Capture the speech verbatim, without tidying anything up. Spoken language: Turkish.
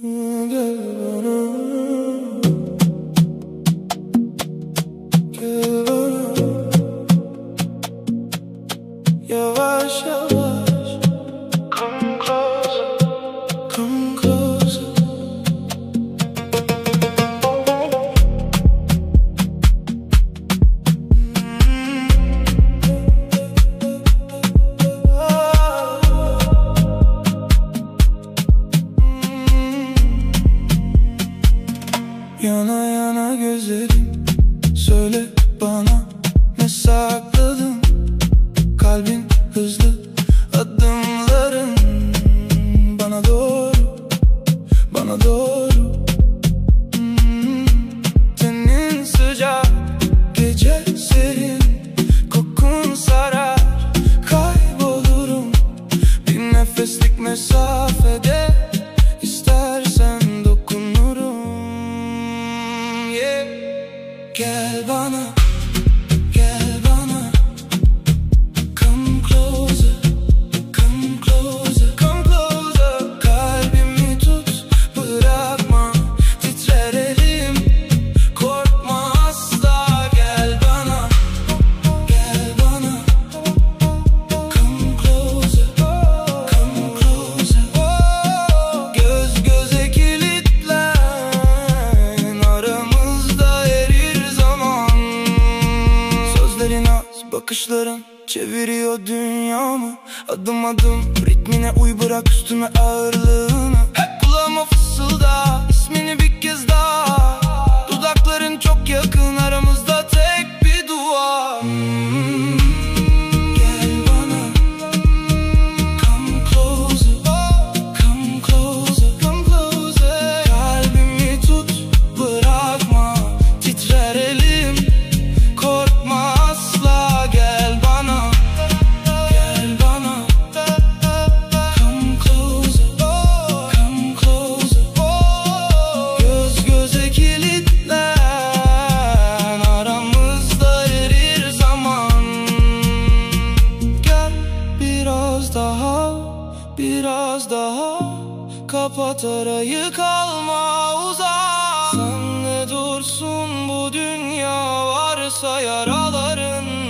Gel bana, gel bana. Yavaş yavaş, come closer, come closer. Yana yana gözlerim, söyle bana ne sakladın? Kalbin hızlı, adımların bana doğru, bana doğru. hmm. Senin sıcak, gece serin, kokun sarar, kaybolurum bir nefeslik mesafede. İstersen dokunurum. Gel bana, gel bana, come closer, come closer, come closer. Kalbimi tut, bırakma, titrer elim, korkma asla. Gel bana, gel bana, come closer, come closer. Göz göze kilitlen, aramızda erir zaman. Sözlerin az, bakışların çeviriyor dünyamı. Adım adım ritmine uy, bırak üstüme ağırlığını. Hep kulağıma fısılda ismini bir kez daha. Dudakların çok yakın, aramızda tek bir duvar. hmm. Gel bana, come closer, come closer, come closer. Kalbimi tut, bırakma, titrer elim, korkma asla. Gel bana, gel bana, come closer, come closer. Göz göze kilitlen, aramızda erir zaman. Gel biraz daha, biraz daha, kapat arayı, kalma uzak. Senle dursun bu dünya, varsa yaraların